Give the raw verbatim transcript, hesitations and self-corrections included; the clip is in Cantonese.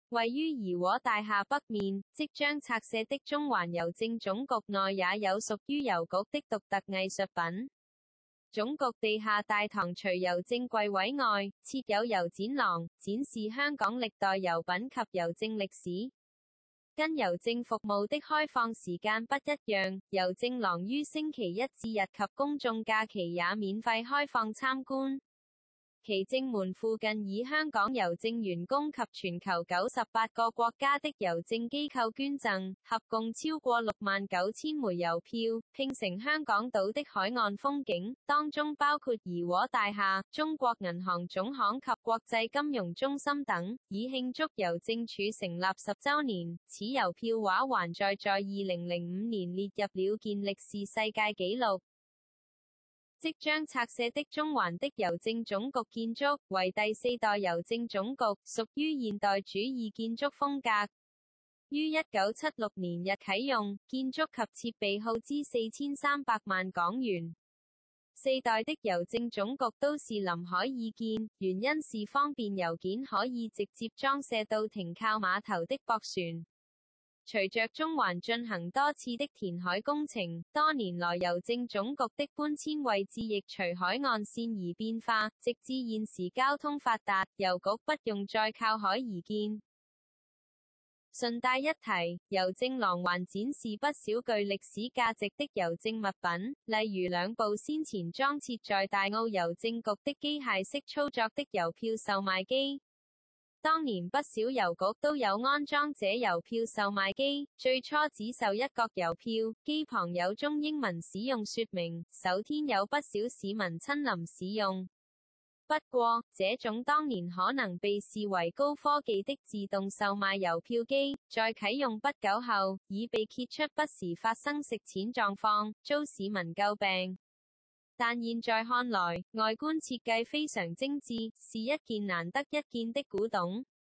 位於怡和大廈北面，即將拆卸的中環郵政總局內也有屬於郵局的獨特藝術品。總局地下大堂除郵政櫃位外，設有郵展廊，展示香港歷代郵品及郵政歷史。跟郵政服務的開放時間不一樣，郵政廊於星期一至日及公眾假期也免費開放參觀。其正門附近以香港郵政員工及全球九十八個國家的郵政機構捐贈，合共超過六萬九千枚郵票，拼成香港島的海岸風景，當中包括怡和大廈、中國銀行總行及國際金融中心等，以慶祝郵政署成立十週年。此郵票畫還在在二零零五年列入了健力士世界紀錄。即將拆卸的中環的郵政總局建築，為第四代郵政總局，屬於現代主義建築風格。於一九七六年日啟用，建築及設備耗資四千三百萬港元。四代的郵政總局都是臨海意建，原因是方便郵件可以直接裝卸到停靠碼頭的駁船。隨着中環進行多次的填海工程，多年來郵政總局的搬遷位置亦隨海岸線而變化，直至現時交通發達，郵局不用再靠海而建。順帶一提，郵政廊還展示不少具歷史價值的郵政物品，例如兩部先前裝設在大澳郵政局的機械式操作的郵票售賣機。當年不少郵局都有安裝這郵票售賣機，最初只售一角郵票，機旁有中英文使用說明，首天有不少市民親臨使用。不過，這種當年可能被視為高科技的自動售賣郵票機，在啟用不久後，已被揭出不時發生食錢狀況，遭市民詬病。但現在看來，外觀設計非常精緻，是一件難得一見的古董。